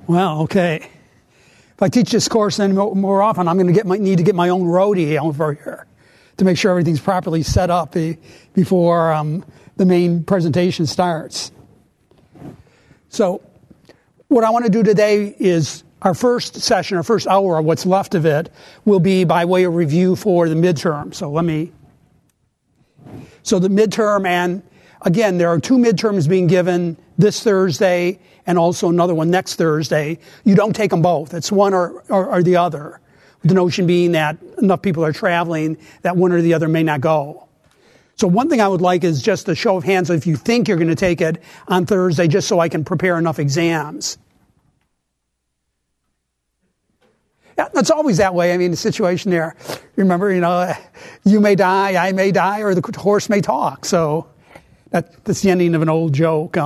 Well, okay. If I teach this course then more often, I'm going to need to get my own roadie over here to make sure everything's properly set up before the main presentation starts. So what I want to do today is our first session, our first hour, what's left of it, will be by way of review for the midterm. So the midterm, and again, there are 2 midterms being given this Thursday and also another one next Thursday. You don't take them both. It's one or the other. The notion being that enough people are traveling that one or the other may not go. So one thing I would like is just a show of hands if you think you're going to take it on Thursday, just so I can prepare enough exams. Yeah, it's always that way. I mean, the situation there. Remember, you may die, I may die, or the horse may talk. So that's the ending of an old joke.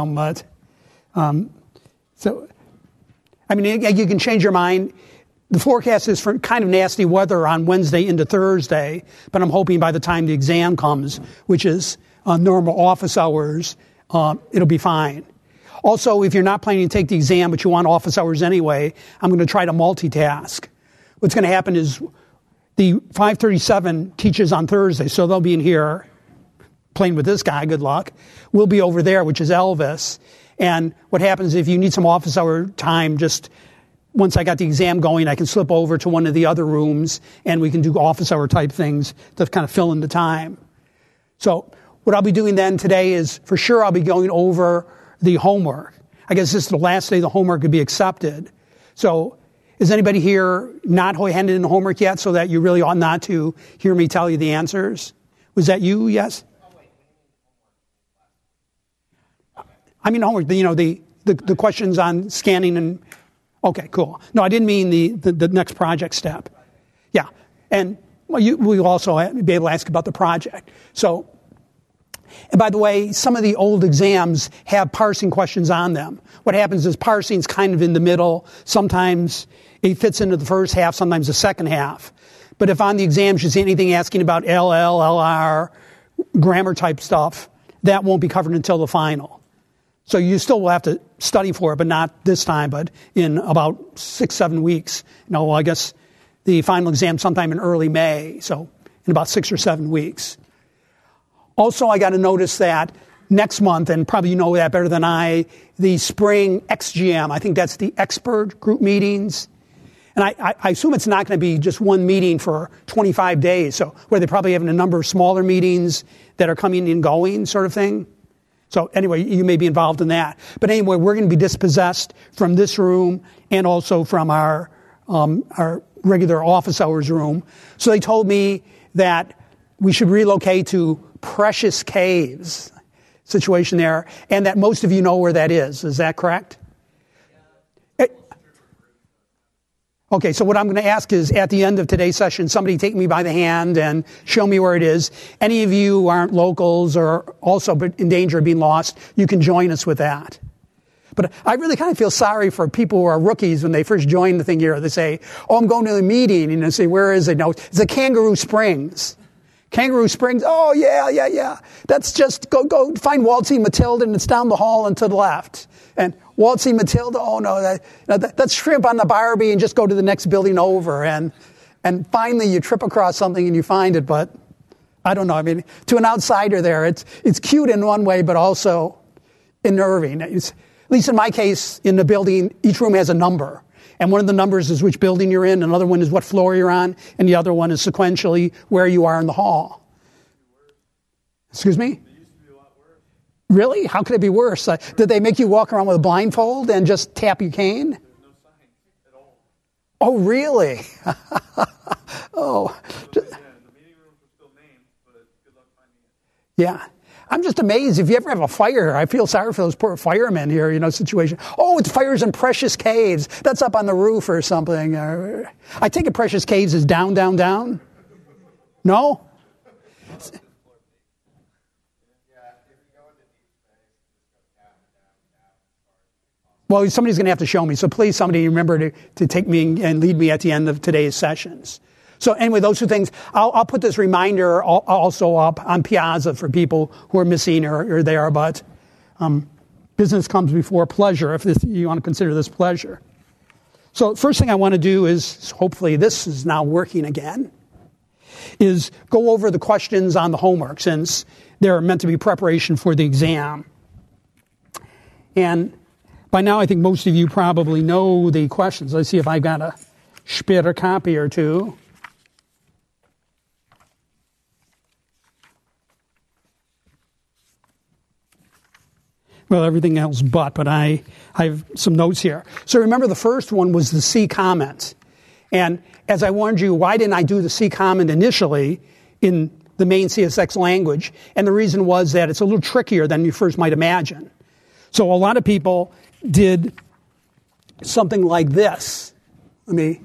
So, I mean, you can change your mind. The forecast is for kind of nasty weather on Wednesday into Thursday, but I'm hoping by the time the exam comes, which is normal office hours, it'll be fine. Also, if you're not planning to take the exam, but you want office hours anyway, I'm going to try to multitask. What's going to happen is the 537 teaches on Thursday, so they'll be in here playing with this guy, good luck. We'll be over there, which is Elvis. And what happens if you need some office hour time, just once I got the exam going, I can slip over to one of the other rooms and we can do office hour type things to kind of fill in the time. So what I'll be doing then today is, for sure, I'll be going over the homework. I guess this is the last day the homework could be accepted. So is anybody here not handed in the homework yet, so that you really ought not to hear me tell you the answers? Was that you? Yes? I mean, homework, the questions on scanning and, okay, cool. No, I didn't mean the next project step. Yeah. And we'll also be able to ask about the project. So, and by the way, some of the old exams have parsing questions on them. What happens is parsing's kind of in the middle. Sometimes it fits into the first half, sometimes the second half. But if on the exams you see anything asking about LL, LR, grammar type stuff, that won't be covered until the final. So you still will have to study for it, but not this time, but in about 6-7 weeks. I guess the final exam sometime in early May, so in about 6 or 7 weeks. Also, I got to notice that next month, and probably you know that better than I, the spring XGM, I think that's the expert group meetings. And I assume it's not going to be just one meeting for 25 days, so where they're probably having a number of smaller meetings that are coming and going sort of thing. So anyway, you may be involved in that. But anyway, we're going to be dispossessed from this room and also from our regular office hours room. So they told me that we should relocate to Precious Caves situation there, and that most of you know where that is. Is that correct? Okay, so what I'm going to ask is, at the end of today's session, somebody take me by the hand and show me where it is. Any of you who aren't locals or also in danger of being lost, you can join us with that. But I really kind of feel sorry for people who are rookies when they first join the thing here. They say, I'm going to a meeting. And they say, where is it? No, it's at Kangaroo Springs. Kangaroo Springs, oh, yeah. That's just, go find Waltzing Matilda, and it's down the hall and to the left. And Waltzing Matilda, oh no, that's shrimp on the Barbie, and just go to the next building over. And finally you trip across something and you find it, but I don't know. I mean, to an outsider there, it's cute in one way, but also unnerving. At least in my case, in the building, each room has a number. And one of the numbers is which building you're in, another one is what floor you're on, and the other one is sequentially where you are in the hall. Excuse me? Really? How could it be worse? Did they make you walk around with a blindfold and just tap your cane? There's no sign at all. Oh, really? Oh. Yeah, the meeting rooms were still named, but good luck finding it. Yeah. I'm just amazed. If you ever have a fire, I feel sorry for those poor firemen here, situation. Oh, it's fires in Precious Caves. That's up on the roof or something. I take it Precious Caves is down, down, down. No? Well, somebody's going to have to show me. So please, somebody remember to take me and lead me at the end of today's sessions. So anyway, those two things. I'll put this reminder also up on Piazza for people who are missing or there. But business comes before pleasure, if you want to consider this pleasure. So first thing I want to do is, hopefully this is now working again, is go over the questions on the homework since they're meant to be preparation for the exam. And by now I think most of you probably know the questions. Let's see if I've got a spare copy or two. Well, everything else but I have some notes here. So remember the first one was the C comment. And as I warned you, why didn't I do the C comment initially in the main CSX language? And the reason was that it's a little trickier than you first might imagine. So a lot of people did something like this. Let me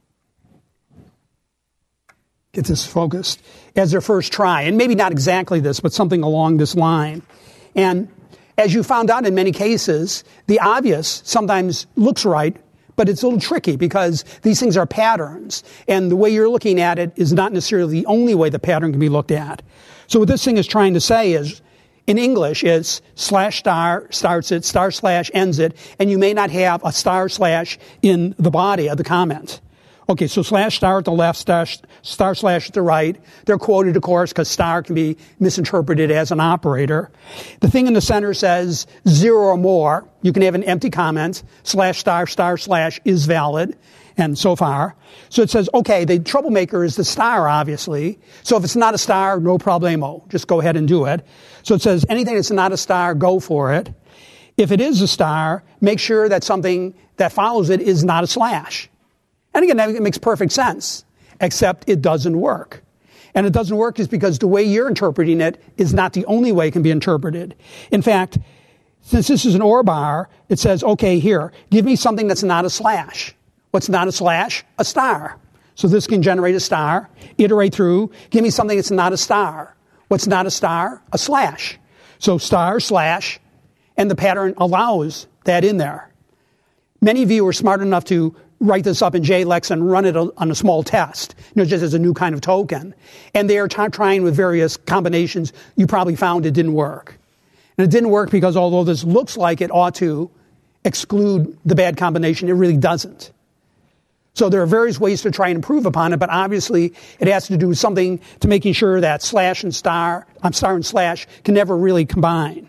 get this focused as their first try. And maybe not exactly this, but something along this line. And as you found out in many cases, the obvious sometimes looks right, but it's a little tricky because these things are patterns. And the way you're looking at it is not necessarily the only way the pattern can be looked at. So what this thing is trying to say is, in English, it's slash star starts it, star slash ends it, and you may not have a star slash in the body of the comment. Okay, so slash star at the left, star slash at the right. They're quoted, of course, because star can be misinterpreted as an operator. The thing in the center says 0 or more. You can have an empty comment. Slash star slash is valid. And so far. So it says, okay, the troublemaker is the star, obviously. So if it's not a star, no problemo. Just go ahead and do it. So it says anything that's not a star, go for it. If it is a star, make sure that something that follows it is not a slash. And again, that makes perfect sense, except it doesn't work. And it doesn't work is because the way you're interpreting it is not the only way it can be interpreted. In fact, since this is an OR bar, it says, okay, here, give me something that's not a slash. What's not a slash? A star. So this can generate a star. Iterate through. Give me something that's not a star. What's not a star? A slash. So star, slash, and the pattern allows that in there. Many of you are smart enough to write this up in JLEX and run it on a small test, just as a new kind of token. And they are trying with various combinations. You probably found it didn't work. And it didn't work because although this looks like it ought to exclude the bad combination, it really doesn't. So there are various ways to try and improve upon it, but obviously it has to do with something to making sure that slash and star, star and slash can never really combine.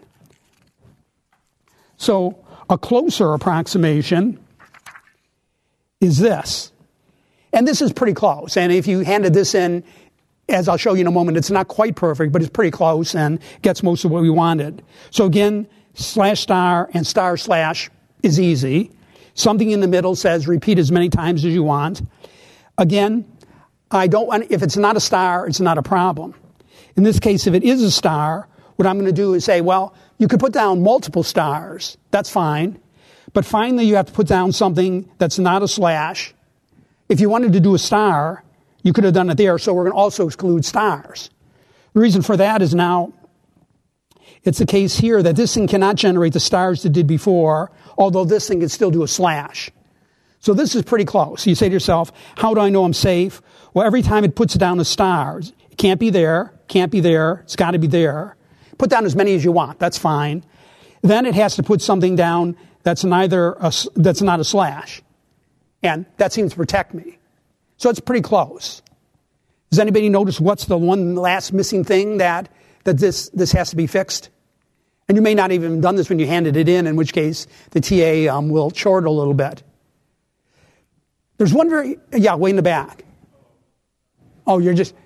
So a closer approximation is this. And this is pretty close. And if you handed this in, as I'll show you in a moment, it's not quite perfect, but it's pretty close and gets most of what we wanted. So again, slash star and star slash is easy. Something in the middle says repeat as many times as you want. Again, if it's not a star, it's not a problem. In this case, if it is a star, what I'm going to do is say, well, you could put down multiple stars. That's fine. But finally, you have to put down something that's not a slash. If you wanted to do a star, you could have done it there. So we're going to also exclude stars. The reason for that is now it's the case here that this thing cannot generate the stars that did before, although this thing can still do a slash. So this is pretty close. You say to yourself, how do I know I'm safe? Well, every time it puts down a star, it can't be there, it's got to be there. Put down as many as you want. That's fine. Then it has to put something down that's not a slash. And that seems to protect me. So it's pretty close. Does anybody notice what's the one last missing thing that this has to be fixed? And you may not even have done this when you handed it in which case the TA will short a little bit. There's one way in the back. Oh, you're just,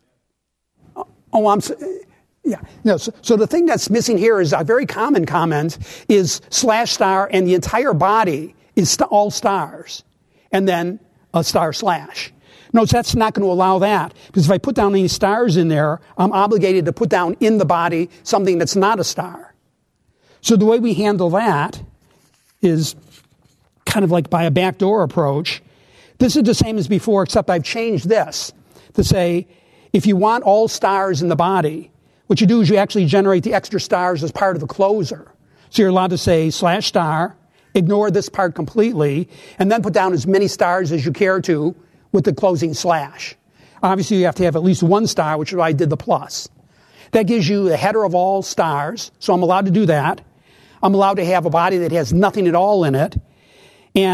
yeah. No, so the thing that's missing here is a very common comment is slash star and the entire body is all stars. And then a star slash. Notice that's not going to allow that. Because if I put down any stars in there, I'm obligated to put down in the body something that's not a star. So the way we handle that is kind of like by a backdoor approach. This is the same as before, except I've changed this to say, if you want all stars in the body, what you do is you actually generate the extra stars as part of the closer. So you're allowed to say slash star, ignore this part completely, and then put down as many stars as you care to with the closing slash. Obviously, you have to have at least one star, which is why I did the plus. That gives you the header of all stars, so I'm allowed to do that. I'm allowed to have a body that has nothing at all in it. And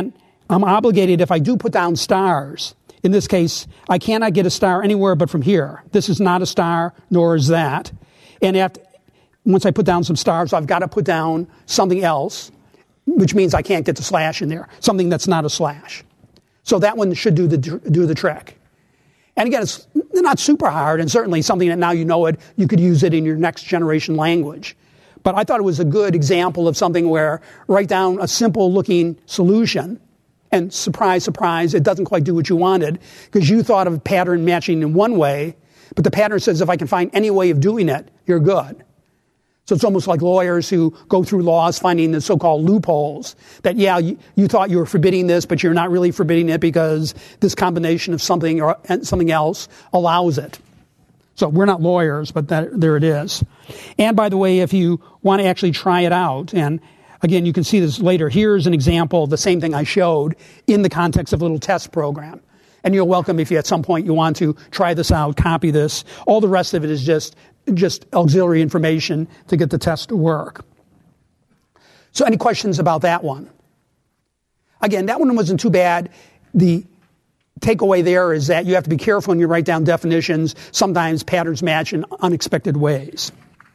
I'm obligated, if I do put down stars, in this case, I cannot get a star anywhere but from here. This is not a star, nor is that. And once I put down some stars, I've got to put down something else, which means I can't get the slash in there, something that's not a slash. So that one should do the trick. And again, it's not super hard, and certainly something that now you know it, you could use it in your next generation language. But I thought it was a good example of something where write down a simple looking solution, and surprise, surprise, it doesn't quite do what you wanted, because you thought of pattern matching in one way, but the pattern says if I can find any way of doing it, you're good. So it's almost like lawyers who go through laws finding the so-called loopholes that, yeah, you thought you were forbidding this, but you're not really forbidding it because this combination of something or something else allows it. So we're not lawyers, but there it is. And by the way, if you want to actually try it out, and again, you can see this later, here's an example of the same thing I showed in the context of a little test program. And you're welcome if you at some point you want to try this out, copy this. All the rest of it is just auxiliary information to get the test to work. So any questions about that one? Again, that one wasn't too bad. The takeaway there is that you have to be careful when you write down definitions. Sometimes patterns match in unexpected ways.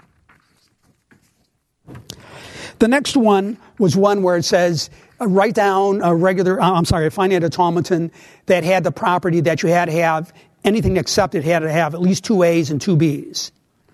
The next one was one where it says, write down a finite automaton that had the property that you had to have, anything except it had to have at least 2 A's and 2 B's.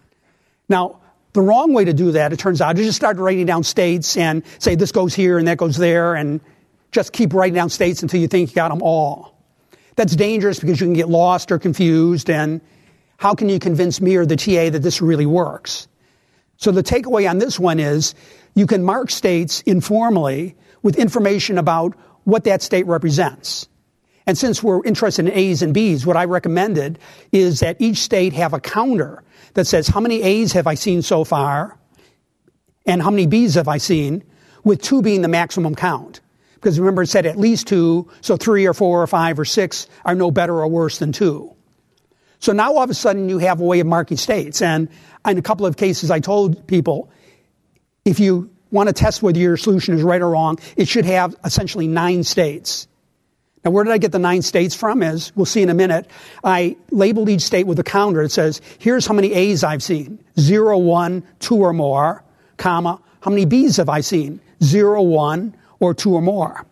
Now, the wrong way to do that, it turns out, is just start writing down states and say this goes here and that goes there, and just keep writing down states until you think you got them all. That's dangerous because you can get lost or confused, and how can you convince me or the TA that this really works? So the takeaway on this one is you can mark states informally with information about what that state represents. And since we're interested in A's and B's, what I recommended is that each state have a counter that says how many A's have I seen so far and how many B's have I seen, with 2 being the maximum count. Because remember, it said at least 2, so 3 or 4 or 5 or 6 are no better or worse than 2. So now all of a sudden you have a way of marking states. And in a couple of cases I told people, if you want to test whether your solution is right or wrong, it should have essentially 9 states. Now, where did I get the 9 states from? As we'll see in a minute, I labeled each state with a counter. It says, here's how many A's I've seen. 0, 1, 2 or more, comma, how many B's have I seen? 0, 1, or 2 or more.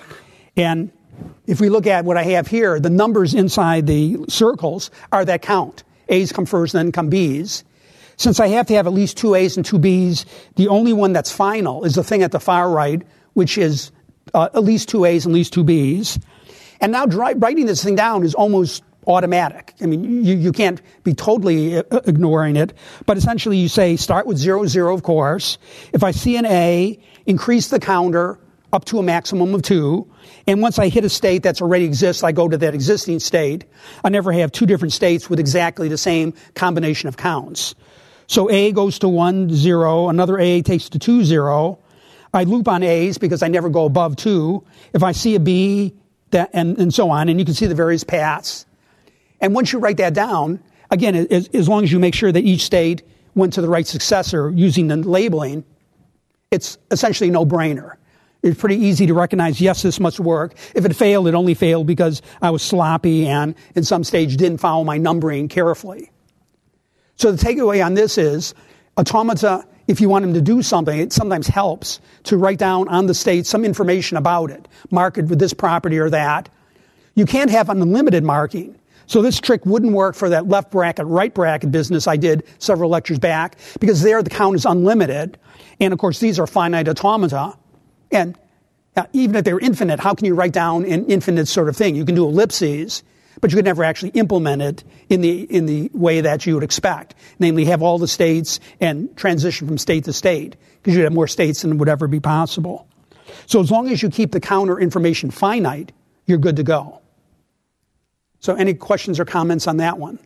And if we look at what I have here, the numbers inside the circles are that count. A's come first, then come B's. Since I have to have at least 2 A's and 2 B's, the only one that's final is the thing at the far right, which is at least 2 A's and at least 2 B's. And now writing this thing down is almost automatic. I mean, you can't be totally ignoring it, but essentially you say start with 0, 0, of course. If I see an A, increase the counter up to a maximum of 2. And once I hit a state that's already exists, I go to that existing state. I never have 2 different states with exactly the same combination of counts. So A goes to 1, 0. Another A takes to 2, 0. I loop on A's because I never go above 2. If I see a B, and so on, and you can see the various paths. And once you write that down, again, as long as you make sure that each state went to the right successor using the labeling, it's essentially a no-brainer. It's pretty easy to recognize, yes, this must work. If it failed, it only failed because I was sloppy and in some stage didn't follow my numbering carefully. So the takeaway on this is automata, if you want them to do something, it sometimes helps to write down on the state some information about it. Mark it with this property or that. You can't have unlimited marking. So this trick wouldn't work for that left bracket, right bracket business I did several lectures back, because there the count is unlimited. And of course, these are finite automata. And even if they're infinite, how can you write down an infinite sort of thing? You can do ellipses, but you could never actually implement it in the way that you would expect. Namely, have all the states and transition from state to state, because you'd have more states than would ever be possible. So as long as you keep the counter information finite, you're good to go. So any questions or comments on that one?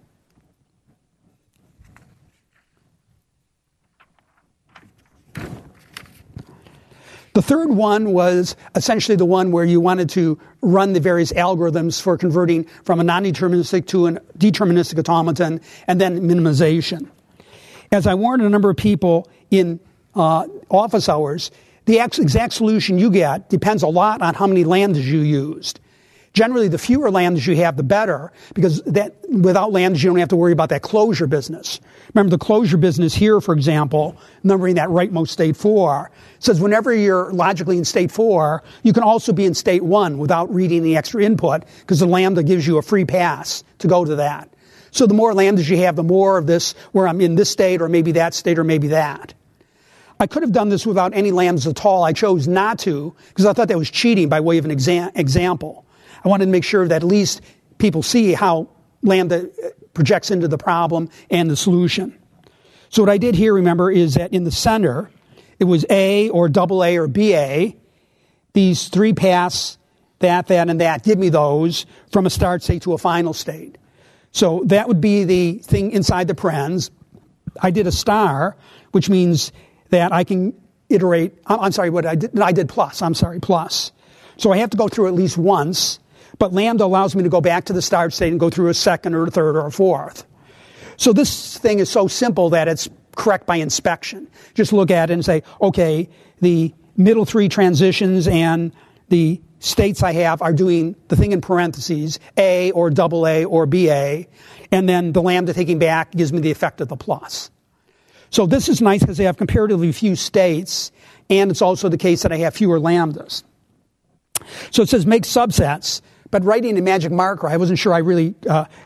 The third one was essentially the one where you wanted to run the various algorithms for converting from a non-deterministic to a deterministic automaton, and then minimization. As I warned a number of people in office hours, The exact solution you get depends a lot on how many lambdas you used. Generally, the fewer lambdas you have, the better, because without lambdas, you don't have to worry about that closure business. Remember, the closure business here, for example, numbering that rightmost state 4, says whenever you're logically in state 4, you can also be in state 1 without reading the extra input, because the lambda gives you a free pass to go to that. So the more lambdas you have, the more of this, where I'm in this state, or maybe that state, or maybe that. I could have done this without any lambdas at all. I chose not to, because I thought that was cheating by way of an example. I wanted to make sure that at least people see how lambda projects into the problem and the solution. So what I did here, remember, is that in the center, it was A or double A or BA. These 3 paths, that, and that, give me those from a start state to a final state. So that would be the thing inside the parens. I did a star, which means that I can iterate. I'm sorry, what I did? I did plus. I'm sorry, plus. So I have to go through at least once. But lambda allows me to go back to the start state and go through a second or a third or a fourth. So this thing is so simple that it's correct by inspection. Just look at it and say, okay, the middle 3 transitions and the states I have are doing the thing in parentheses, A or double A or BA, and then the lambda taking back gives me the effect of the plus. So this is nice because I have comparatively few states, and it's also the case that I have fewer lambdas. So it says make subsets. But writing in magic marker, I wasn't sure I really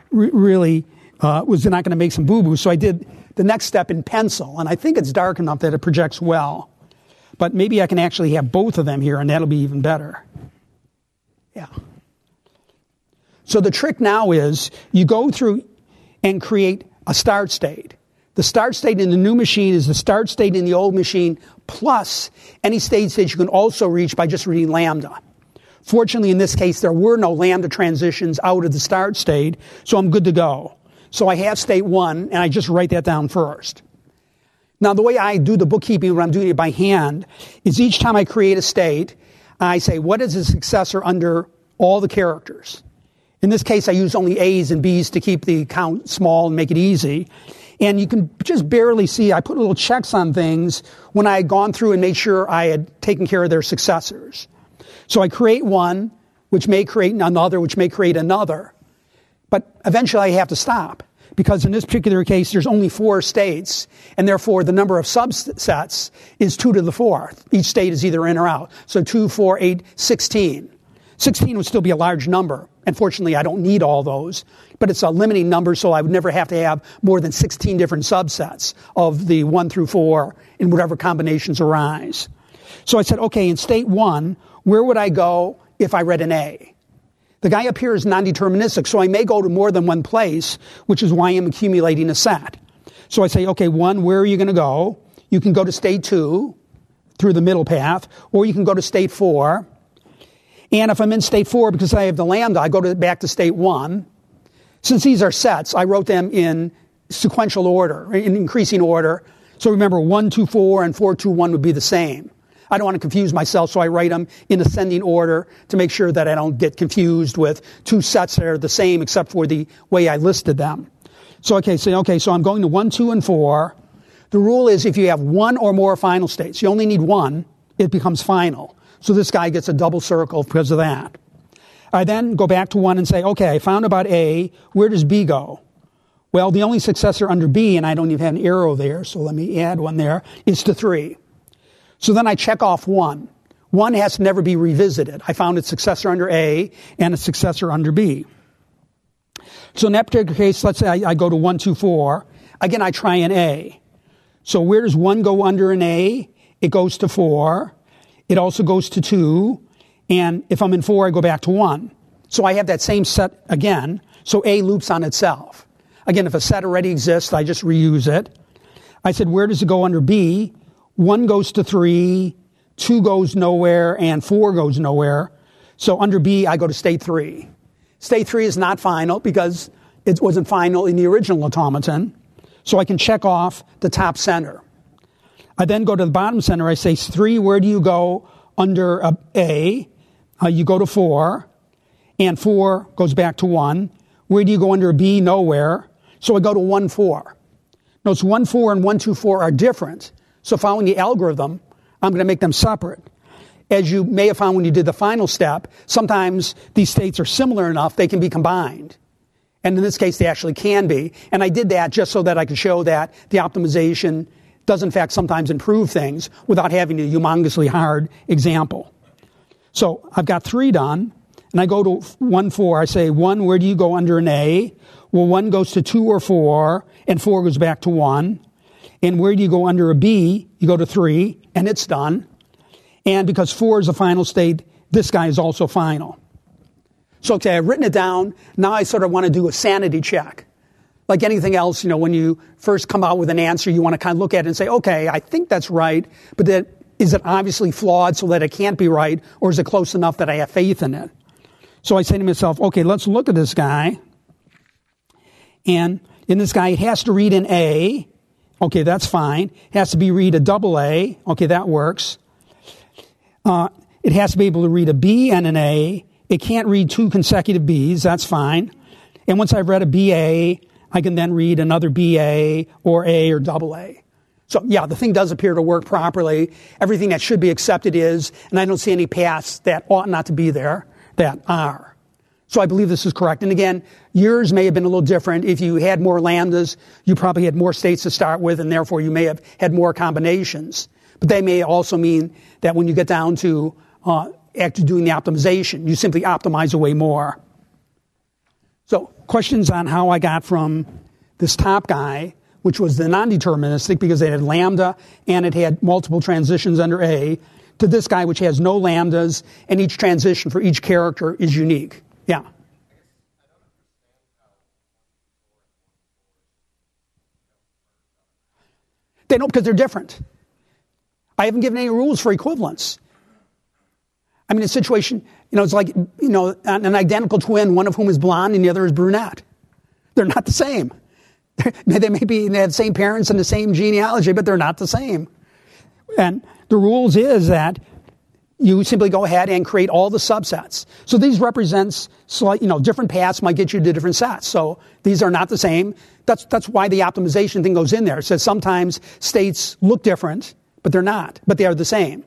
was not going to make some boo-boos. So I did the next step in pencil. And I think it's dark enough that it projects well. But maybe I can actually have both of them here, and that'll be even better. Yeah. So the trick now is you go through and create a start state. The start state in the new machine is the start state in the old machine plus any state that you can also reach by just reading lambda. Fortunately, in this case, there were no lambda transitions out of the start state, so I'm good to go. So I have state 1, and I just write that down first. Now, the way I do the bookkeeping when I'm doing it by hand is each time I create a state, I say, what is the successor under all the characters? In this case, I use only A's and B's to keep the count small and make it easy. And you can just barely see, I put little checks on things when I had gone through and made sure I had taken care of their successors. So I create one, which may create another, which may create another. But eventually I have to stop, because in this particular case, there's only 4 states, and therefore the number of subsets is 2 to the 4th. Each state is either in or out. So 2, 4, 8, 16. 16 would still be a large number. And fortunately, I don't need all those. But it's a limiting number, so I would never have to have more than 16 different subsets of the 1 through 4 in whatever combinations arise. So I said, okay, in state 1, where would I go if I read an A? The guy up here is non-deterministic, so I may go to more than one place, which is why I'm accumulating a set. So I say, okay, 1, where are you going to go? You can go to state 2 through the middle path, or you can go to state 4. And if I'm in state 4, because I have the lambda, I go back to state 1. Since these are sets, I wrote them in sequential order, in increasing order. So remember, 1, 2, 4, and 4, 2, 1 would be the same. I don't want to confuse myself, so I write them in ascending order to make sure that I don't get confused with 2 sets that are the same except for the way I listed them. So so I'm going to 1, 2, and 4. The rule is if you have 1 or more final states, you only need 1, it becomes final. So this guy gets a double circle because of that. I then go back to 1 and say, okay, I found about A. Where does B go? Well, the only successor under B, and I don't even have an arrow there, so let me add one there, is to 3. So then I check off 1. 1 has to never be revisited. I found its successor under A and its successor under B. So in that particular case, let's say I go to 1, 2, 4. Again, I try an A. So where does 1 go under an A? It goes to 4. It also goes to 2. And if I'm in 4, I go back to 1. So I have that same set again. So A loops on itself. Again, if a set already exists, I just reuse it. I said, where does it go under B? 1 goes to 3, 2 goes nowhere, and 4 goes nowhere. So under B, I go to state 3. State 3 is not final because it wasn't final in the original automaton. So I can check off the top center. I then go to the bottom center. I say, 3, where do you go under A? You go to 4, and 4 goes back to 1. Where do you go under B? Nowhere. So I go to 1, 4. Notice 1, 4 and 1, 2, 4 are different. So following the algorithm, I'm going to make them separate. As you may have found when you did the final step, sometimes these states are similar enough they can be combined. And in this case, they actually can be. And I did that just so that I could show that the optimization does in fact sometimes improve things without having a humongously hard example. So I've got 3 done, and I go to 1, 4. I say, 1, where do you go under an A? Well, 1 goes to 2 or 4, and 4 goes back to 1. And where do you go under a B? You go to 3, and it's done. And because 4 is the final state, this guy is also final. So, okay, I've written it down. Now I sort of want to do a sanity check. Like anything else, when you first come out with an answer, you want to kind of look at it and say, okay, I think that's right, but then is it obviously flawed so that it can't be right, or is it close enough that I have faith in it? So I say to myself, okay, let's look at this guy. And in this guy, it has to read an A. Okay, that's fine. It has to read a double A. Okay, that works. It has to be able to read a B and an A. It can't read 2 consecutive Bs. That's fine. And once I've read a BA, I can then read another BA or A or double A. So, yeah, the thing does appear to work properly. Everything that should be accepted is, and I don't see any paths that ought not to be there that are. So I believe this is correct. And again, yours may have been a little different. If you had more lambdas, you probably had more states to start with, and therefore you may have had more combinations. But they may also mean that when you get down to actually doing the optimization, you simply optimize away more. So questions on how I got from this top guy, which was the non-deterministic because it had lambda and it had multiple transitions under A, to this guy which has no lambdas and each transition for each character is unique. Yeah. They don't because they're different. I haven't given any rules for equivalence. I mean, a situation, it's like, an identical twin, one of whom is blonde and the other is brunette. They're not the same. They have the same parents and the same genealogy, but they're not the same. And the rules is that you simply go ahead and create all the subsets. So these represents different paths might get you to different sets. So these are not the same. That's why the optimization thing goes in there. It says sometimes states look different, but they're not, but they are the same.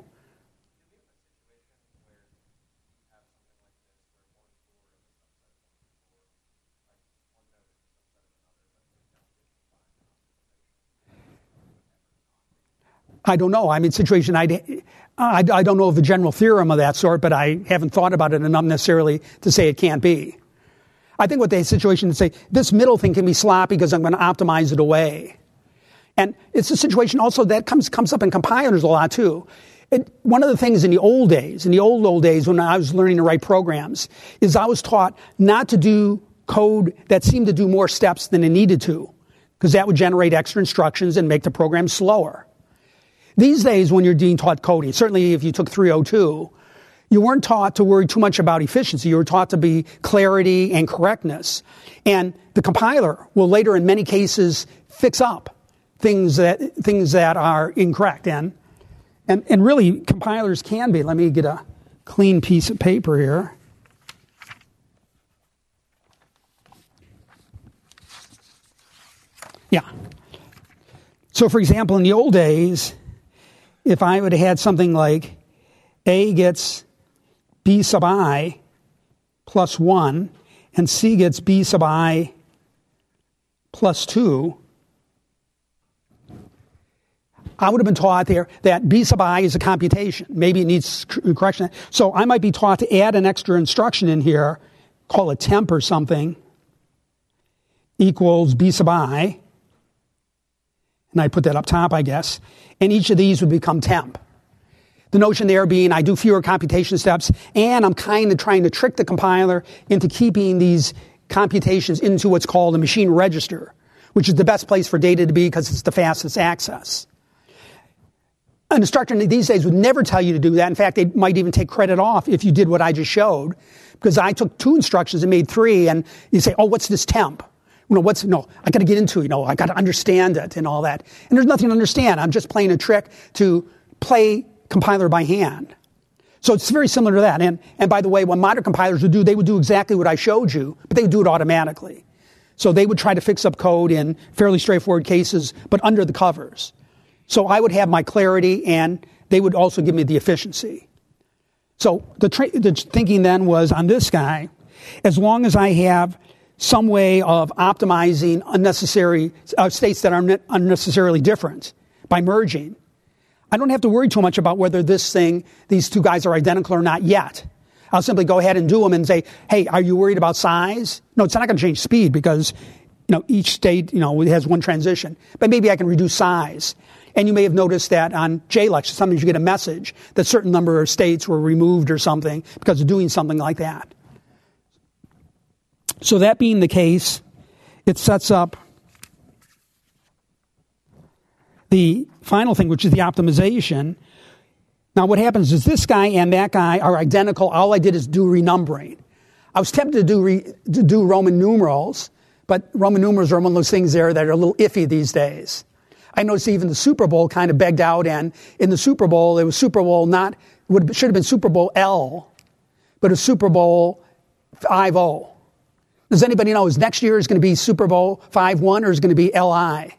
I don't know. I mean, situation, I don't know of a general theorem of that sort, but I haven't thought about it enough necessarily to say it can't be. I think what the situation is say, this middle thing can be sloppy because I'm going to optimize it away. And it's a situation also that comes up in compilers a lot too. One of the things in the old days when I was learning to write programs, is I was taught not to do code that seemed to do more steps than it needed to, because that would generate extra instructions and make the program slower. These days, when you're being taught coding, certainly if you took 302, you weren't taught to worry too much about efficiency. You were taught to be clarity and correctness. And the compiler will later, in many cases, fix up things that are incorrect. And really, compilers can be. Let me get a clean piece of paper here. Yeah. So, for example, in the old days, if I would have had something like A gets B sub I plus 1 and C gets B sub I plus 2, I would have been taught there that B sub I is a computation. Maybe it needs correction. So I might be taught to add an extra instruction in here, call it temp or something, equals B sub I. And I put that up top, I guess. And each of these would become temp. The notion there being I do fewer computation steps, and I'm kind of trying to trick the compiler into keeping these computations into what's called a machine register, which is the best place for data to be because it's the fastest access. An instructor these days would never tell you to do that. In fact, they might even take credit off if you did what I just showed, because I took 2 instructions and made 3, and you say, oh, what's this temp? I got to get into it, I got to understand it and all that. And there's nothing to understand. I'm just playing a trick to play compiler by hand. So it's very similar to that. And by the way, what modern compilers would do, they would do exactly what I showed you, but they would do it automatically. So they would try to fix up code in fairly straightforward cases, but under the covers. So I would have my clarity and they would also give me the efficiency. So the thinking then was on this guy, as long as I have some way of optimizing unnecessary states that are unnecessarily different by merging, I don't have to worry too much about whether these two guys are identical or not yet. I'll simply go ahead and do them and say, hey, are you worried about size? No, it's not going to change speed because, each state, has one transition. But maybe I can reduce size. And you may have noticed that on JLEX, sometimes you get a message that certain number of states were removed or something because of doing something like that. So that being the case, it sets up the final thing, which is the optimization. Now what happens is this guy and that guy are identical. All I did is do renumbering. I was tempted to do Roman numerals, but Roman numerals are one of those things there that are a little iffy these days. I noticed even the Super Bowl kind of begged out, and in the Super Bowl, it was Super Bowl should have been Super Bowl L, but it was Super Bowl 5-0. Does anybody know, is next year is going to be Super Bowl 5-1 or is it going to be LI?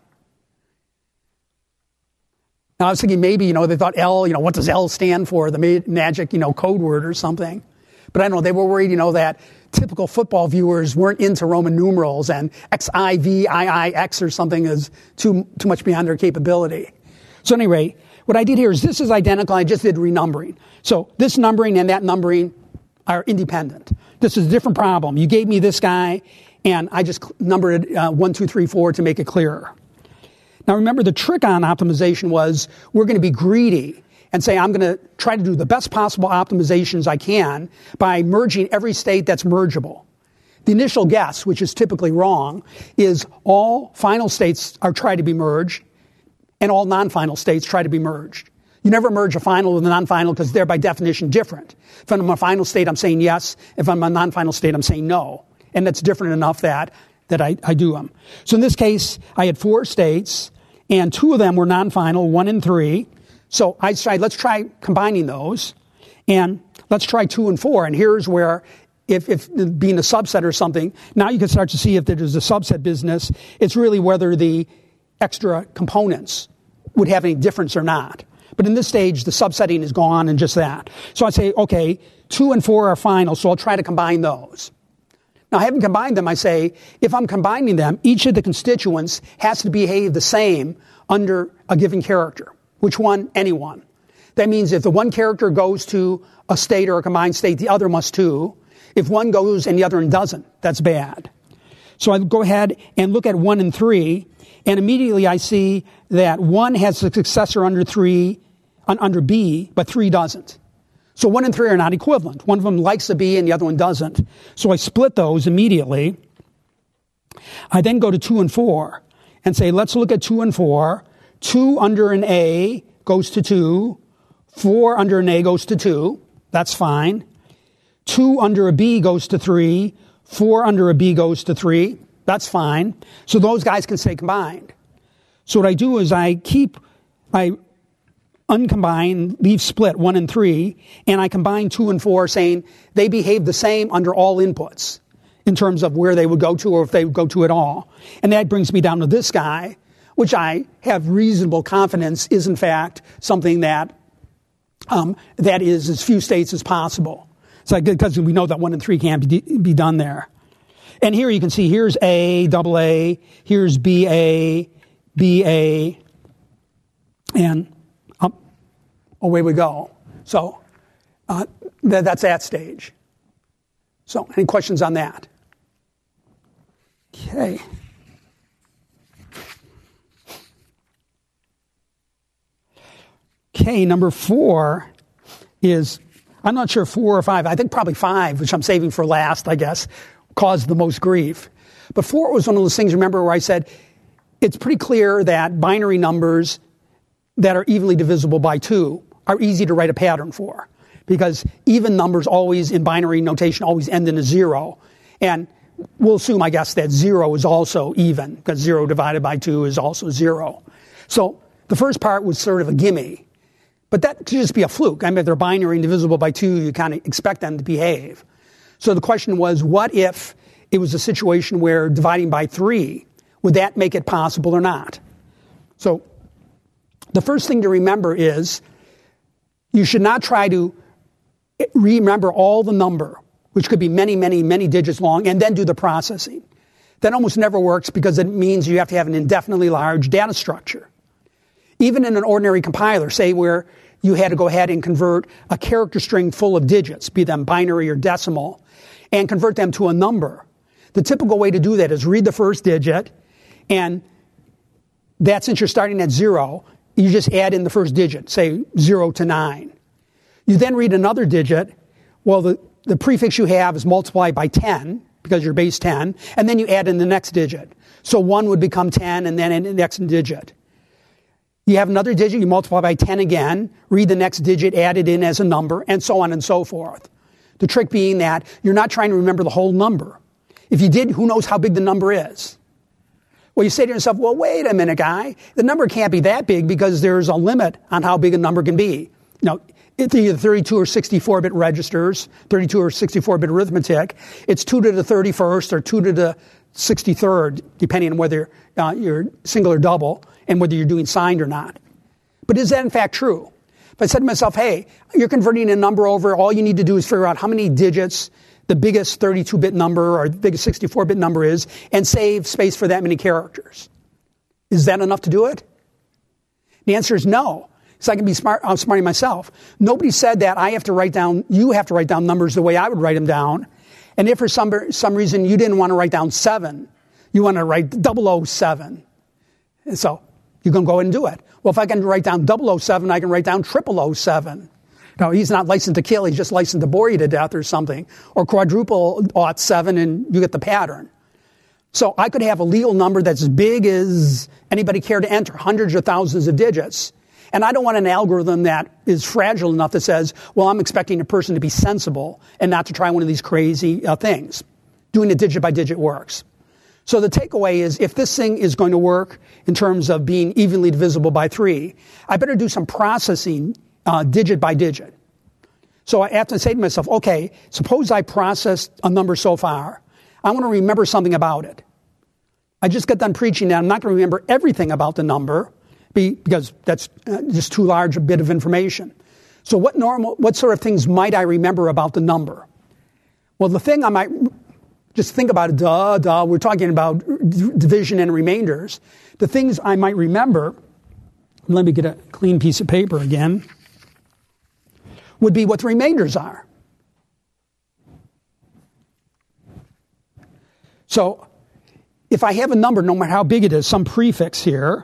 Now, I was thinking maybe, they thought L, what does L stand for? The magic, code word or something. But I don't know, they were worried, that typical football viewers weren't into Roman numerals and XIVIIX or something is too much beyond their capability. So anyway, what I did here is this is identical. I just did renumbering. So this numbering and that numbering are independent. This is a different problem. You gave me this guy, and I just numbered it 1, 2, 3, 4 to make it clearer. Now remember, the trick on optimization was we're going to be greedy and say I'm going to try to do the best possible optimizations I can by merging every state that's mergeable. The initial guess, which is typically wrong, is all final states are tried to be merged and all non-final states try to be merged. You never merge a final with a non-final because they're by definition different. If I'm a final state, I'm saying yes. If I'm a non-final state, I'm saying no. And that's different enough that I do them. So in this case, I had 4 states, and 2 of them were non-final, 1 and 3. So I decided, let's try combining those, and let's try 2 and 4. And here's where, if being a subset or something, now you can start to see if there's a subset business, it's really whether the extra components would have any difference or not. But in this stage, the subsetting is gone and just that. So I say, okay, 2 and 4 are final, so I'll try to combine those. Now, having combined them, I say, if I'm combining them, each of the constituents has to behave the same under a given character. Which one? Any one. That means if the one character goes to a state or a combined state, the other must too. If one goes and the other one doesn't, that's bad. So I go ahead and look at 1 and 3, and immediately I see that 1 has a successor under B, but 3 doesn't. So 1 and 3 are not equivalent. One of them likes a B and the other one doesn't. So I split those immediately. I then go to 2 and 4 and say, let's look at 2 and 4. 2 under an A goes to 2. 4 under an A goes to 2. That's fine. 2 under a B goes to 3. 4 under a B goes to 3. That's fine. So those guys can stay combined. So what I do is I uncombine, leave split 1 and 3, and I combine 2 and 4, saying they behave the same under all inputs in terms of where they would go to or if they would go to at all. And that brings me down to this guy, which I have reasonable confidence is in fact something that is as few states as possible. So because we know that 1 and 3 can't be done there. And here you can see here's A, double A, here's BA, BA, and away we go. So that's that stage. So any questions on that? Okay. Okay, number 4 is, I'm not sure 4 or 5. I think probably 5, which I'm saving for last, I guess, caused the most grief. But 4 was one of those things, remember, where I said it's pretty clear that binary numbers that are evenly divisible by 2 are easy to write a pattern for. Because even numbers always, in binary notation, always end in a 0. And we'll assume, I guess, that 0 is also even, because 0 divided by 2 is also 0. So the first part was sort of a gimme. But that could just be a fluke. I mean, if they're binary and divisible by 2, you kind of expect them to behave. So the question was, what if it was a situation where dividing by 3, would that make it possible or not? So the first thing to remember is You should not try to remember all the number, which could be many, many, many digits long, and then do the processing. That almost never works because it means you have to have an indefinitely large data structure. Even in an ordinary compiler, say where you had to go ahead and convert a character string full of digits, be them binary or decimal, and convert them to a number. The typical way to do that is read the first digit, and that since you're starting at 0, you just add in the first digit, say 0 to 9. You then read another digit. Well, the prefix you have is multiplied by 10 because you're base 10, and then you add in the next digit. So 1 would become 10 and then the next digit. You have another digit, you multiply by 10 again, read the next digit, add it in as a number, and so on and so forth. The trick being that you're not trying to remember the whole number. If you did, who knows how big the number is? Well, you say to yourself, well, wait a minute, guy. The number can't be that big because there's a limit on how big a number can be. Now, it's either 32 or 64-bit registers, 32 or 64-bit arithmetic. It's 2 to the 31st or 2 to the 63rd, depending on whether you're single or double and whether you're doing signed or not. But is that in fact true? If I said to myself, hey, you're converting a number over, all you need to do is figure out how many digits the biggest 32-bit number or the biggest 64-bit number is and save space for that many characters. Is that enough to do it? The answer is no. So I can be outsmarting myself. Nobody said that you have to write down numbers the way I would write them down. And if for some reason you didn't want to write down 7, you want to write 007. And so you're going to go ahead and do it. Well, if I can write down 007, I can write down 0007. No, he's not licensed to kill. He's just licensed to bore you to death or something. Or quadruple 07 and you get the pattern. So I could have a legal number that's as big as anybody care to enter, hundreds or thousands of digits. And I don't want an algorithm that is fragile enough that says, well, I'm expecting a person to be sensible and not to try one of these crazy things. Doing it digit by digit works. So the takeaway is if this thing is going to work in terms of being evenly divisible by 3, I better do some processing digit by digit. So I have to say to myself, okay, suppose I processed a number so far. I want to remember something about it. I just got done preaching that I'm not going to remember everything about the number because that's just too large a bit of information. So what sort of things might I remember about the number? Well, the thing I might just think about, we're talking about division and remainders. The things I might remember, let me get a clean piece of paper again, would be what the remainders are. So if I have a number, no matter how big it is, some prefix here,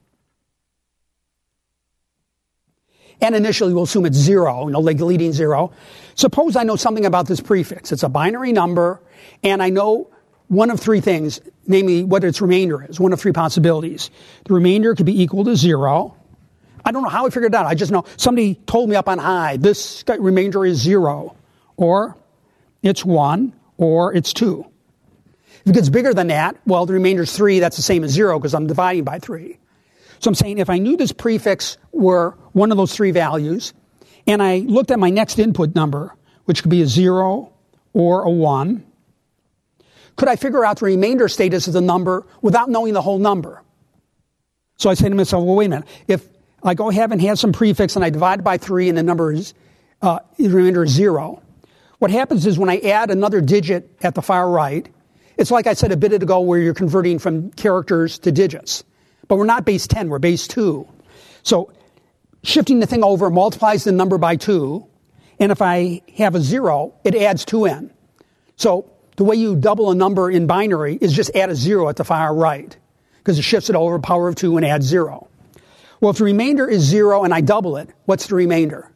and initially we'll assume it's 0, like leading 0. Suppose I know something about this prefix. It's a binary number, and I know one of 3 things, namely what its remainder is, one of 3 possibilities. The remainder could be equal to 0. I don't know how I figured it out. I just know somebody told me up on high, this remainder is 0, or it's 1, or it's 2. If it gets bigger than that, well, the remainder is 3. That's the same as 0 because I'm dividing by 3. So I'm saying if I knew this prefix were one of those 3 values, and I looked at my next input number, which could be a 0 or a 1, could I figure out the remainder status of the number without knowing the whole number? So I say to myself, well, wait a minute. If I go ahead and have some prefix and I divide by 3 and the number is, the remainder is 0, what happens is when I add another digit at the far right, it's like I said a bit ago where you're converting from characters to digits. But we're not base 10, we're base 2. So shifting the thing over multiplies the number by 2. And if I have a 0, it adds 2 in. So the way you double a number in binary is just add a 0 at the far right. Because it shifts it over power of 2 and adds 0. Well, if the remainder is 0 and I double it, what's the remainder?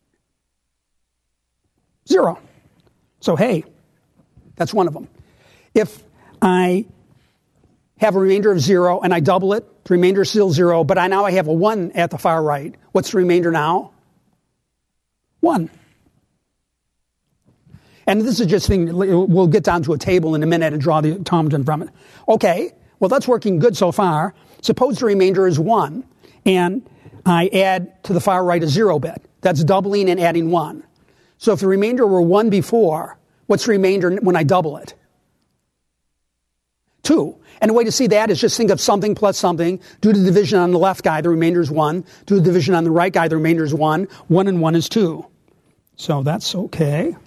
0. So hey, that's one of them. If I have a remainder of 0 and I double it, the remainder is still 0, but now I have a 1 at the far right. What's the remainder now? 1. And this is just thing, we'll get down to a table in a minute and draw the automaton from it. Okay, well that's working good so far. Suppose the remainder is 1, and I add to the far right a 0 bit. That's doubling and adding 1. So if the remainder were 1 before, what's the remainder when I double it? 2. And the way to see that is just think of something plus something. Do the division on the left guy, the remainder is 1. Do the division on the right guy, the remainder is 1. 1 and 1 is 2. So that's okay.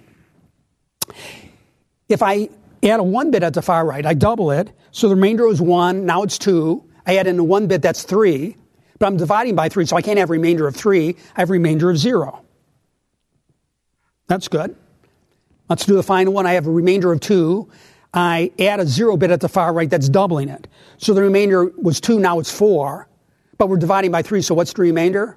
If I add a 1 bit at the far right, I double it. So the remainder is 1. Now it's 2. I add in a 1 bit, that's 3. But I'm dividing by 3, so I can't have remainder of 3. I have remainder of 0. That's good. Let's do the final one. I have a remainder of 2. I add a 0 bit at the far right, that's doubling it. So the remainder was 2, now it's 4. But we're dividing by 3, so what's the remainder?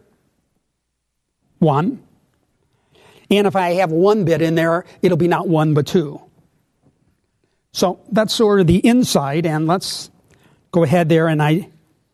1. And if I have a 1 bit in there, it'll be not 1 but 2. So that's sort of the inside, and let's go ahead there, and I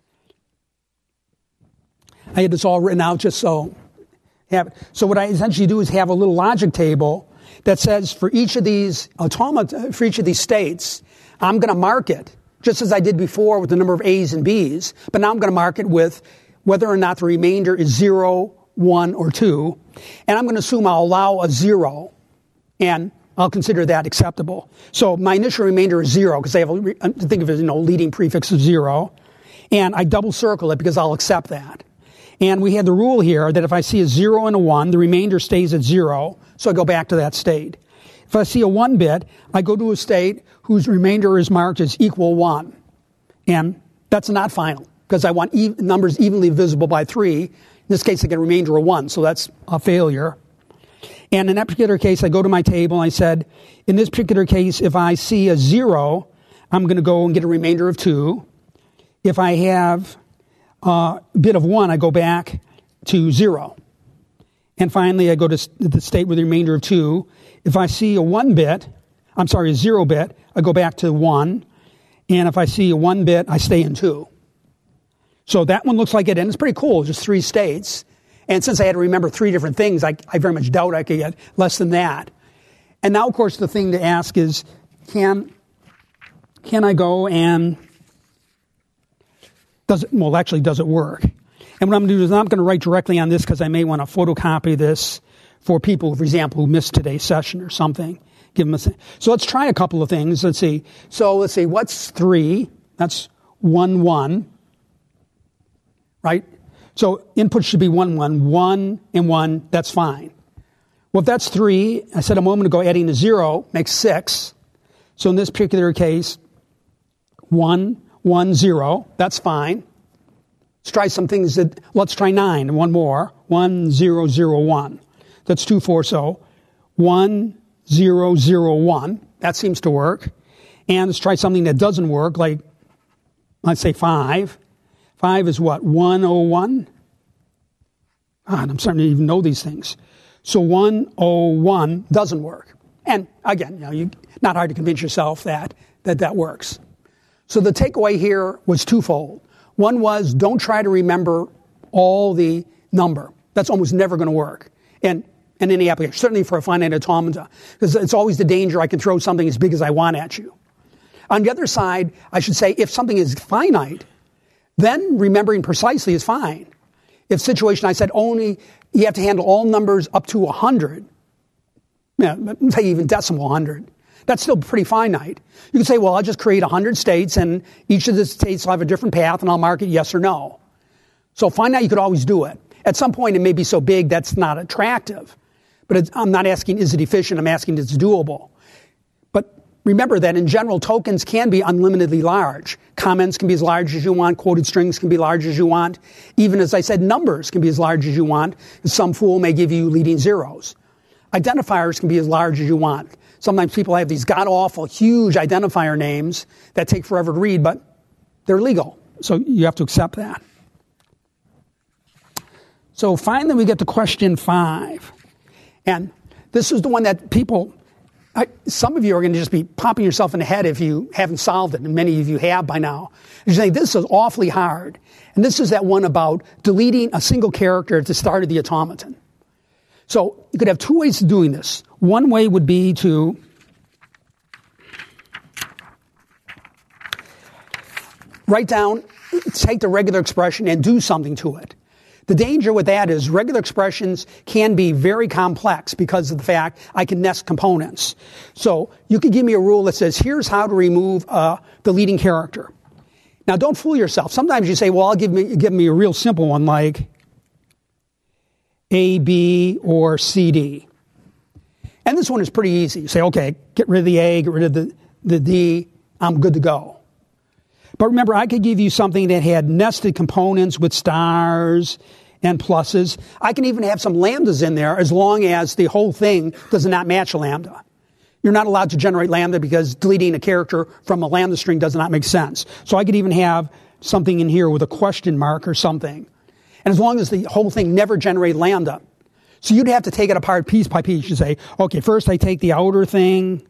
had this all written out just so have it. So what I essentially do is have a little logic table that says for each of these automata, for each of these states, I'm going to mark it, just as I did before with the number of A's and B's, but now I'm going to mark it with whether or not the remainder is 0, 1, or 2. And I'm going to assume I'll allow a 0, and I'll consider that acceptable. So my initial remainder is 0, because I have to think of it as, leading prefix of 0. And I double circle it because I'll accept that. And we had the rule here that if I see a 0 and a 1, the remainder stays at 0, so I go back to that state. If I see a 1 bit, I go to a state whose remainder is marked as equal 1. And that's not final, because I want numbers evenly divisible by 3. In this case, I get a remainder of 1, so that's a failure. And in that particular case, I go to my table, and I said, in this particular case, if I see a 0, I'm going to go and get a remainder of 2. If I have a bit of 1, I go back to 0. And finally, I go to the state with the remainder of 2. If I see a 0 bit, I go back to 1. And if I see a 1 bit, I stay in 2. So that one looks like it, and it's pretty cool, just 3 states. And since I had to remember 3 different things, I very much doubt I could get less than that. And now, of course, the thing to ask is, can I go and does it work? And what I'm going to do is I'm going to write directly on this because I may want to photocopy this for people, for example, who missed today's session or something. Give them so let's try a couple of things. Let's see. So let's see, what's 3? That's 1, 1. Right? So input should be 1, 1. 1 and 1, that's fine. Well, if that's 3, I said a moment ago adding a 0 makes 6. So in this particular case, 1, 1, 0, that's fine. Let's try some things let's try 9 and one more. 1, 0, 0, 1. That's 2, 4, so 1, 0, 0, 1. That seems to work. And let's try something that doesn't work, like, let's say 5. 5 is what? 101? God, I'm starting to even know these things. So 101 doesn't work. And again, not hard to convince yourself that works. So the takeaway here was twofold. One was, don't try to remember all the number. That's almost never going to work in any application, certainly for a finite automata, because it's always the danger I can throw something as big as I want at you. On the other side, I should say, if something is finite, then remembering precisely is fine. If situation I said only you have to handle all numbers up to 100, say even decimal 100, that's still pretty finite. You can say, well, I'll just create 100 states, and each of the states will have a different path, and I'll mark it yes or no. So finite, you could always do it. At some point, it may be so big that's not attractive. But I'm not asking, is it efficient? I'm asking, is it doable? But remember that in general, tokens can be unlimitedly large. Comments can be as large as you want. Quoted strings can be large as you want. Even, as I said, numbers can be as large as you want. Some fool may give you leading zeros. Identifiers can be as large as you want. Sometimes people have these god-awful, huge identifier names that take forever to read, but they're legal. So you have to accept that. So finally, we get to question 5. And this is the one that some of you are going to just be popping yourself in the head if you haven't solved it, and many of you have by now. You're saying, this is awfully hard. And this is that one about deleting a single character at the start of the automaton. So you could have 2 ways of doing this. One way would be to write down, take the regular expression and do something to it. The danger with that is regular expressions can be very complex because of the fact I can nest components. So you could give me a rule that says, here's how to remove the leading character. Now, don't fool yourself. Sometimes you say, well, give me a real simple one like A, B, or C, D. And this one is pretty easy. You say, okay, get rid of the A, get rid of the D, I'm good to go. But remember, I could give you something that had nested components with stars and pluses. I can even have some lambdas in there as long as the whole thing does not match a lambda. You're not allowed to generate lambda because deleting a character from a lambda string does not make sense. So I could even have something in here with a question mark or something. And as long as the whole thing never generated lambda. So you'd have to take it apart piece by piece. You say, okay, first I take the outer thing.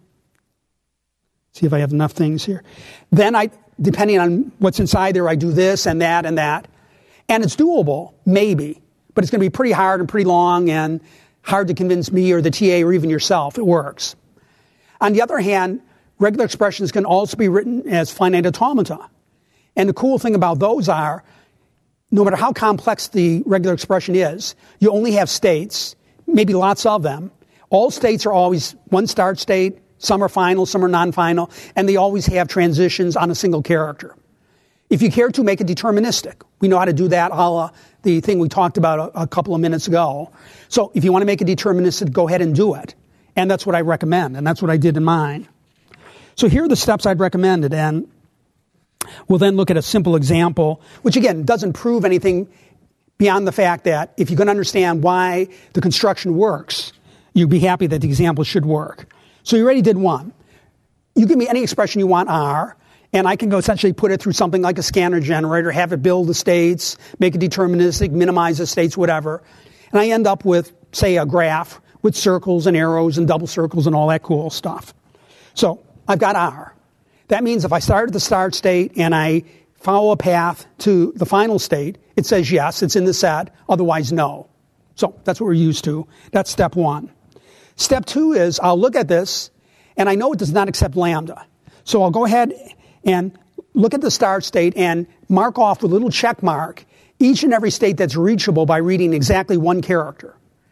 See if I have enough things here. Then depending on what's inside there, I do this and that and that. And it's doable, maybe. But it's going to be pretty hard and pretty long and hard to convince me or the TA or even yourself it works. On the other hand, regular expressions can also be written as finite automata. And the cool thing about those are, no matter how complex the regular expression is, you only have states, maybe lots of them. All states are always one start state, some are final, some are non-final, and they always have transitions on a single character. If you care to, make it deterministic. We know how to do that, a la the thing we talked about a couple of minutes ago. So if you want to make it deterministic, go ahead and do it. And that's what I recommend, and that's what I did in mine. So here are the steps I'd recommended, and we'll then look at a simple example, which again doesn't prove anything beyond the fact that if you can understand why the construction works, you'd be happy that the example should work. So you already did one. You give me any expression you want R, and I can go essentially put it through something like a scanner generator, have it build the states, make it deterministic, minimize the states, whatever. And I end up with, say, a graph with circles and arrows and double circles and all that cool stuff. So I've got R. That means if I start at the start state and I follow a path to the final state, it says yes, it's in the set, otherwise no. So that's what we're used to. That's step one. Step two is I'll look at this, and I know it does not accept lambda. So I'll go ahead and look at the start state and mark off with a little check mark each and every state that's reachable by reading exactly one character.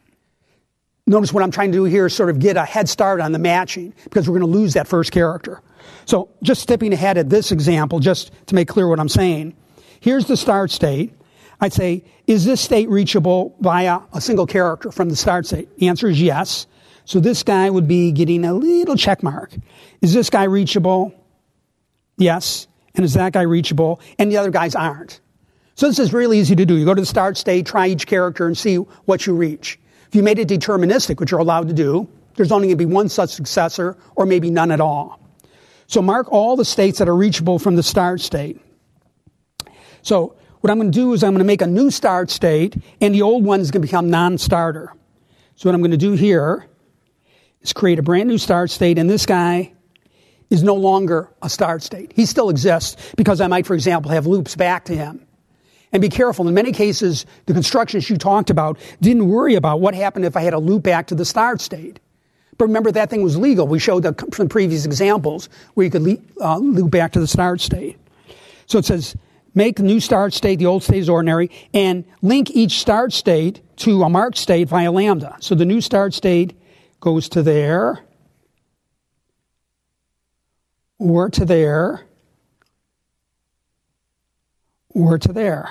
Notice what I'm trying to do here is sort of get a head start on the matching because we're going to lose that first character. So just stepping ahead at this example, just to make clear what I'm saying. Here's the start state. I'd say, is this state reachable via a single character from the start state? The answer is yes. So this guy would be getting a little check mark. Is this guy reachable? Yes. And is that guy reachable? And the other guys aren't. So this is really easy to do. You go to the start state, try each character, and see what you reach. If you made it deterministic, which you're allowed to do, there's only going to be one such successor, or maybe none at all. So mark all the states that are reachable from the start state. So what I'm going to do is I'm going to make a new start state, and the old one is going to become non-starter. So what I'm going to do here is create a brand new start state, and this guy is no longer a start state. He still exists because I might, for example, have loops back to him. And be careful. In many cases, the constructions you talked about didn't worry about what happened if I had a loop back to the start state. But remember, that thing was legal. We showed some previous examples where you could loop back to the start state. So it says, make the new start state, the old state is ordinary, and link each start state to a marked state via lambda. So the new start state goes to there, or to there, or to there.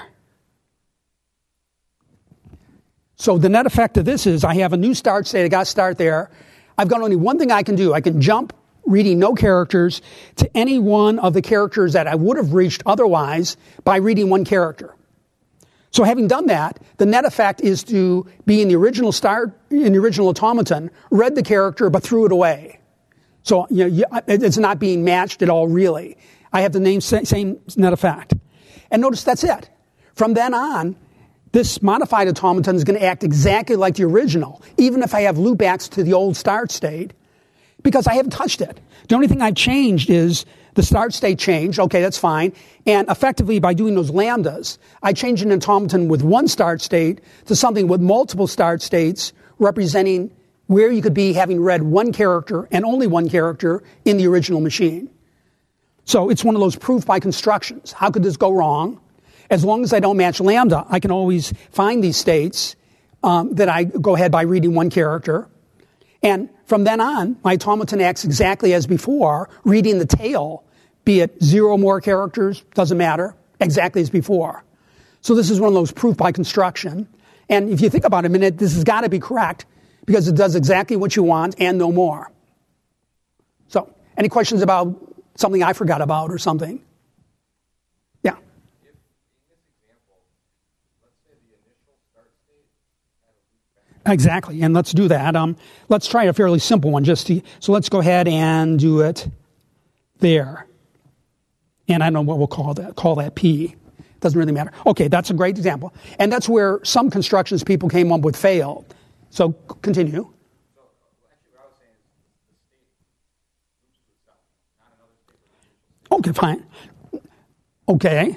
So the net effect of this is I have a new start state. I got to start there. I've got only one thing I can do. I can jump, reading no characters, to any one of the characters that I would have reached otherwise by reading one character. So having done that, the net effect is to be in the original automaton, read the character, but threw it away. So it's not being matched at all, really. I have the same net effect. And notice that's it. From then on, this modified automaton is going to act exactly like the original, even if I have loopbacks to the old start state, because I haven't touched it. The only thing I've changed is the start state changed. Okay, that's fine. And effectively, by doing those lambdas, I changed an automaton with one start state to something with multiple start states representing where you could be having read one character and only one character in the original machine. So it's one of those proof by constructions. How could this go wrong? as long as I don't match lambda, I can always find these states that I go ahead by reading one character. And from then on, my automaton acts exactly as before, reading the tail, be it 0 more characters, doesn't matter, exactly as before. So this is one of those proof by construction. And if you think about it a minute, this has got to be correct because it does exactly what you want and no more. So, any questions about something I forgot about or something? Yeah. If in this example, let's say the initial start state had a loop back. Exactly, and let's do that. Let's try a fairly simple one. So let's go ahead and do it there. And I don't know what we'll call that. Call that P. Doesn't really matter. Okay, that's a great example. And that's where some constructions people came up with failed. So continue. So actually what I was saying is the state loops to itself, not another state. Okay, fine. Okay.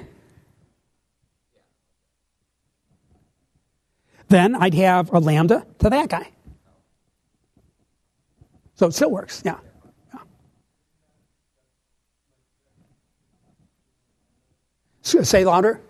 Then I'd have a lambda to that guy. So it still works, yeah. Say louder.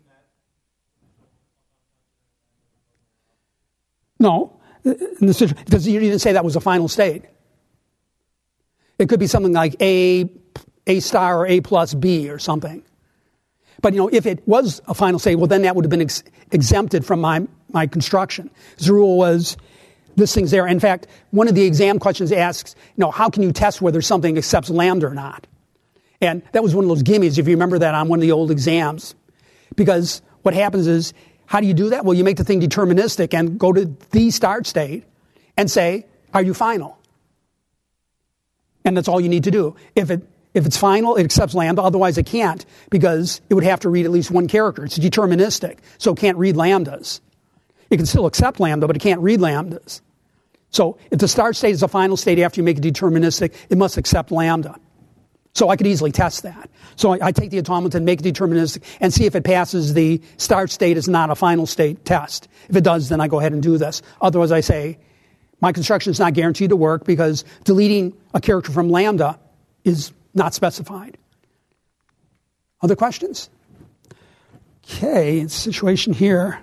No, because you didn't say that was a final state. It could be something like A star or A plus B or something. But, if it was a final state, well, then that would have been exempted from my construction. The rule was this thing's there. In fact, one of the exam questions asks, how can you test whether something accepts lambda or not? And that was one of those gimmies, if you remember that on one of the old exams. Because what happens is, how do you do that? Well, you make the thing deterministic and go to the start state and say, are you final? And that's all you need to do. If it's final, it accepts lambda. Otherwise, it can't because it would have to read at least one character. It's deterministic, so it can't read lambdas. It can still accept lambda, but it can't read lambdas. So if the start state is a final state after you make it deterministic, it must accept lambda. So I could easily test that. So I take the automaton, make it deterministic, and see if it passes the start state is not a final state test. If it does, then I go ahead and do this. Otherwise, I say, my construction is not guaranteed to work because deleting a character from lambda is not specified. Other questions? Okay, situation here.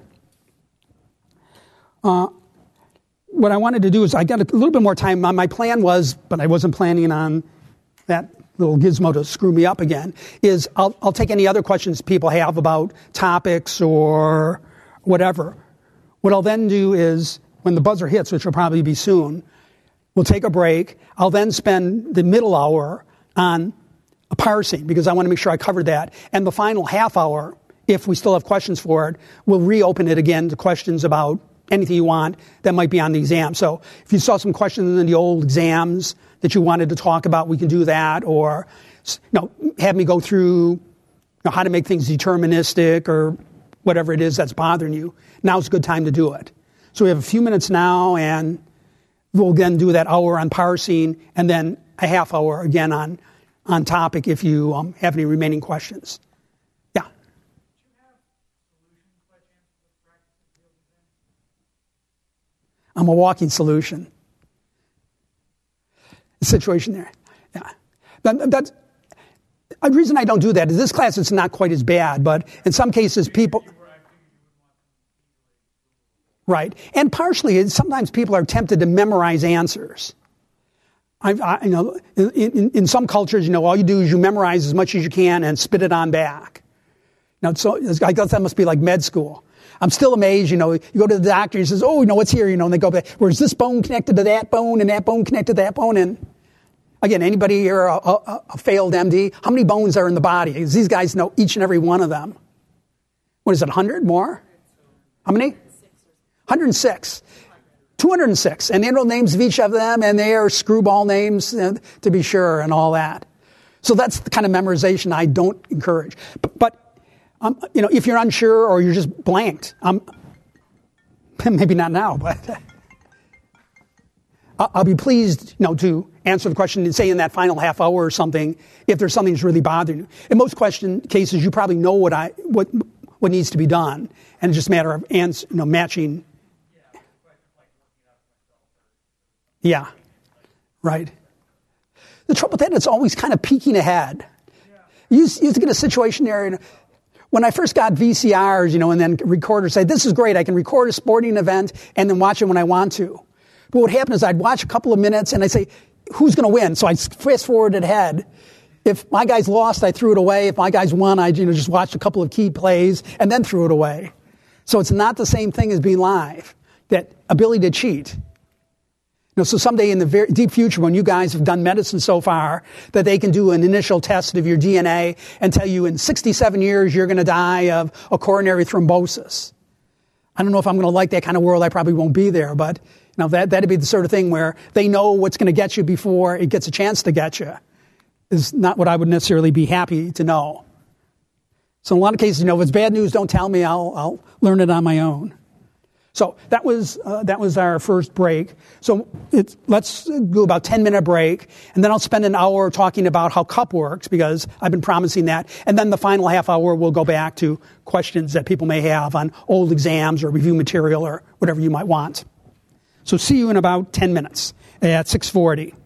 What I wanted to do is I got a little bit more time. My plan was, but I wasn't planning on that little gizmo to screw me up again, is I'll take any other questions people have about topics or whatever. What I'll then do is, when the buzzer hits, which will probably be soon, we'll take a break. I'll then spend the middle hour on a parsing because I want to make sure I covered that. And the final half hour, if we still have questions for it, we'll reopen it again to questions about anything you want that might be on the exam. So if you saw some questions in the old exams that you wanted to talk about, we can do that. Or have me go through how to make things deterministic or whatever it is that's bothering you. Now's a good time to do it. So we have a few minutes now, and we'll then do that hour on parsing and then a half hour again on topic if you have any remaining questions. Yeah. I'm a walking solution. The situation there. Yeah. That's the reason I don't do that is this class it's not quite as bad, but in some cases people. Right. And partially, sometimes people are tempted to memorize answers. In some cultures, all you do is you memorize as much as you can and spit it on back. Now, so I guess that must be like med school. I'm still amazed, you go to the doctor, he says, what's here, and they go back, where's this bone connected to that bone and that bone connected to that bone? And again, anybody here a failed MD? How many bones are in the body? Because these guys know each and every one of them. What is it, 100 more? How many? 106. 206. And they know names of each of them, and they are screwball names, to be sure, and all that. So that's the kind of memorization I don't encourage. But if you're unsure or you're just blanked, maybe not now, but I'll be pleased, to answer the question and say in that final half hour or something, if there's something that's really bothering you. In most cases, you probably know what needs to be done, and it's just a matter of matching. Yeah, right. The trouble with that, it's always kind of peeking ahead. You get a situation there when I first got VCRs, and then recorders, say, this is great. I can record a sporting event and then watch it when I want to. But what happened is I'd watch a couple of minutes and I'd say, who's going to win? So I fast forwarded ahead. If my guys lost, I threw it away. If my guys won, I just watched a couple of key plays and then threw it away. So it's not the same thing as being live. That ability to cheat. So someday in the very deep future, when you guys have done medicine so far, that they can do an initial test of your DNA and tell you in 67 years you're going to die of a coronary thrombosis. I don't know if I'm going to like that kind of world. I probably won't be there, but that'd be the sort of thing where they know what's going to get you before it gets a chance to get you. Is not what I would necessarily be happy to know. So in a lot of cases, if it's bad news, don't tell me. I'll learn it on my own. So that was our first break. So let's do about 10-minute break, and then I'll spend an hour talking about how CUP works, because I've been promising that. And then the final half hour, we'll go back to questions that people may have on old exams or review material or whatever you might want. So see you in about 10 minutes at 6:40.